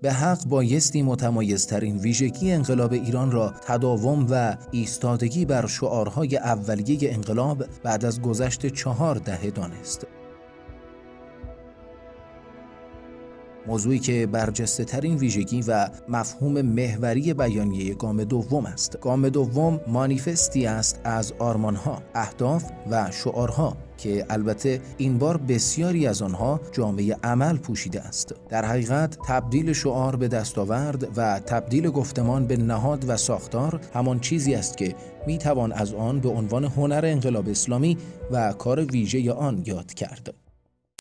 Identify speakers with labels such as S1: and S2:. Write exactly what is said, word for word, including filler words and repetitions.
S1: به حق بایستی متمایزترین ویژگی انقلاب ایران را تداوم و ایستادگی بر شعارهای اولیه انقلاب بعد از گذشت چهار دهه دانست. موضوعی که برجسته ترین ویژگی و مفهوم محوری بیانیه گام دوم است. گام دوم مانیفستی است از آرمانها، اهداف و شعارها که البته این بار بسیاری از آنها جامعه عمل پوشیده است. در حقیقت تبدیل شعار به دستاورد و تبدیل گفتمان به نهاد و ساختار همان چیزی است که می توان از آن به عنوان هنر انقلاب اسلامی و کار ویژه آن یاد کرد.